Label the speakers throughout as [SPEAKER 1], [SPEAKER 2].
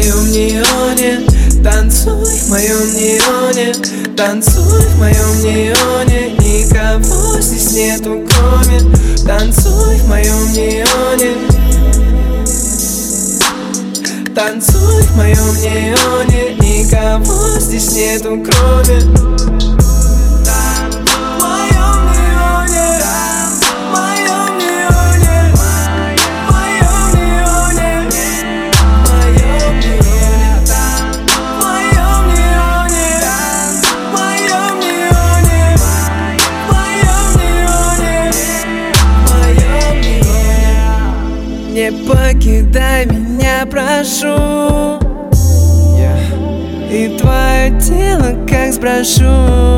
[SPEAKER 1] моем неоне, танцуй в моем неоне, танцуй в моем неоне. Никого здесь нету кроме. Танцуй в моем неоне, танцуй в моем неоне. Никого здесь нету кроме. Не покидай меня, прошу, и твое тело как сброшу.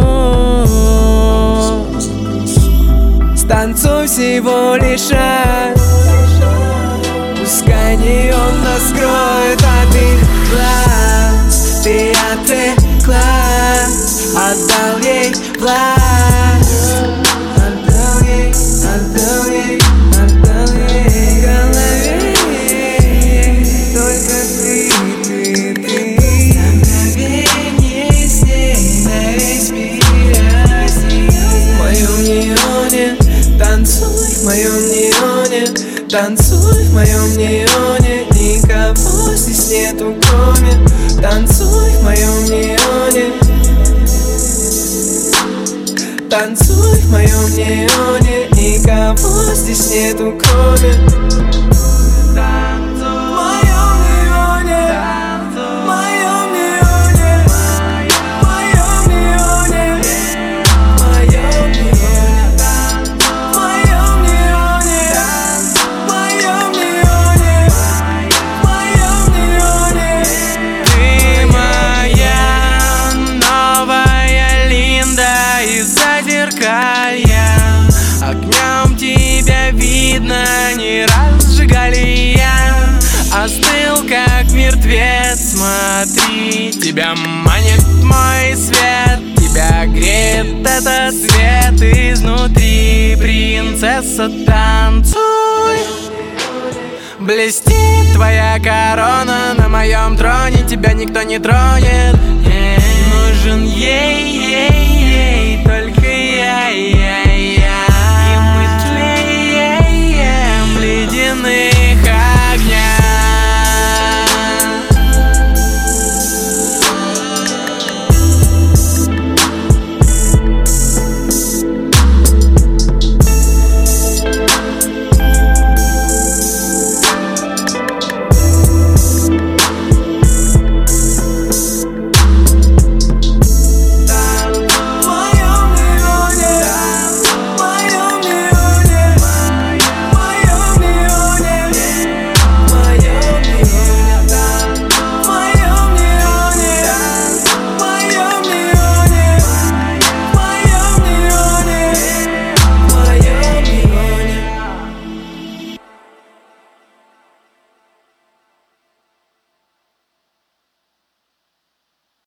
[SPEAKER 1] Станцуй всего лишь раз, пускай неон нас скроет от их глаз. Ты отвлеклась, отдал ей власть, отдал ей, отдал ей, отдал ей. Голове только ты. Мгновение с ней на весь мир. В моем неоне, танцуй в моем неоне, танцуй в моем неоне. Никого здесь нету кроме. Танцуй в моем неоне, танцуй в моем неоне. Никого здесь нету кроме.
[SPEAKER 2] Огнем тебя видно, не разжигали я. Остыл как мертвец, смотри, тебя манит мой свет. Тебя греет этот свет изнутри. Принцесса, танцуй. Блестит твоя корона на моем троне. Тебя никто не тронет. Нужен ей